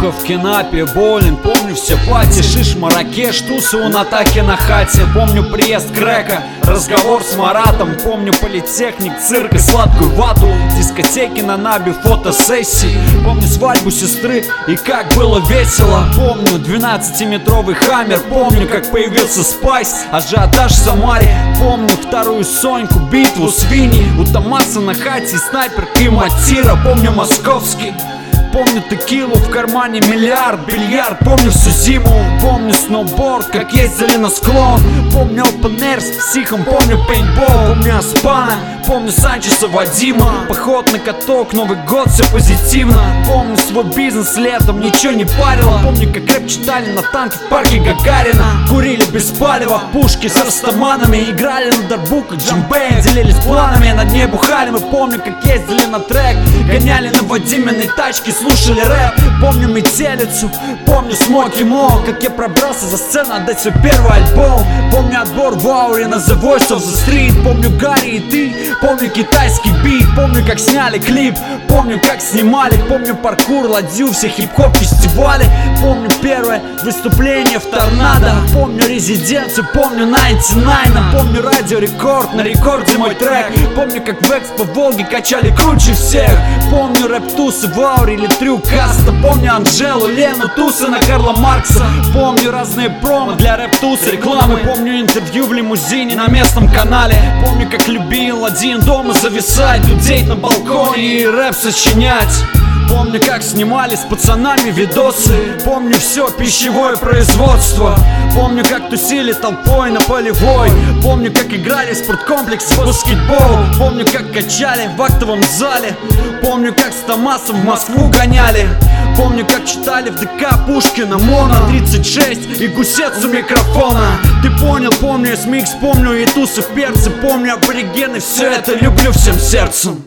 Обухов, Кинапе, Болин. Помню все пати, Шиш, Маракеш, тусы у Натахи на хате. Помню приезд Грека, разговор с Маратом. Помню политехник, цирк и сладкую вату, дискотеки на Набе, фотосессии. Помню свадьбу сестры и как было весело. Помню 12-метровый хаммер. Помню, как появился Спайс, ажиотаж в Самаре. Помню вторую Соньку, битву с Винни, у Томаса на хате, снайпер и Матира. Помню московский, помню текилу, в кармане миллиард, бильярд. Помню всю зиму, помню сноуборд, как ездили на склон. Помню open air с психом, помню пейнтбол. Помню Аспана, помню Санчеса Вадима, поход на каток, Новый год, все позитивно. Помню свой бизнес летом, ничего не парило. Помню, как рэп читали на танке в парке Гагарина. Курили без палева, пушки с растаманами, играли на дарбуках, джамбей, делились планами, на дне бухали. Мы помню, как ездили на трек, гоняли на Вадиминой тачке, слушали рэп. Помню метелицу, помню Смоки Мо, как я пробрался за сцену отдать свой первый альбом. Помню отбор в ауре на The Voice of the Street. Помню Гарри и ты, помню китайский бит. Помню, как сняли клип, помню, как снимали. Помню паркур, ладью, все хип-хоп фестивали. Помню первое выступление в Торнадо. Помню резиденцию, помню 99. Помню радио Рекорд, на рекорде мой трек. Помню, как в Экспо Волги качали круче всех. Помню рэп-тусы в ауре или трюк каста. Помню Анжелу, Лену, тусы на Карла Маркса. Помню разные промо для рэп-тусы, рекламы. Помню интервью в лимузине на местном канале. Помню, как любил один дома зависать, дудеть на балконе и рэп сочинять. Помню, как снимали с пацанами видосы. Помню все пищевое производство. Помню, как тусили толпой на Полевой. Помню, как играли в спорткомплекс в баскетбол. Помню, как качали в актовом зале. Помню, как с Томасом в Москву гоняли. Помню, как читали в ДК Пушкина Моно 36 и гусец у микрофона. Ты понял, помню SMX, помню и тусы в перце. Помню аборигены, все это люблю всем сердцем.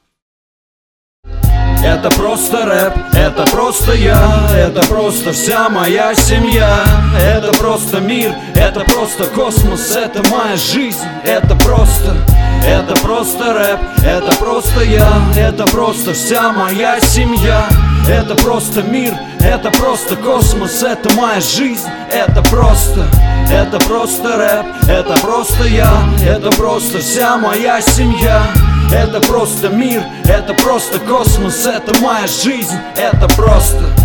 Это просто рэп, это просто я, это просто вся моя семья. Это просто мир, это просто космос, это моя жизнь. Это просто рэп, это просто я, это просто вся моя семья. Это просто мир, это просто космос, это моя жизнь. Это просто рэп, это просто я, это просто вся моя семья. Это просто мир, это просто космос, это моя жизнь, это просто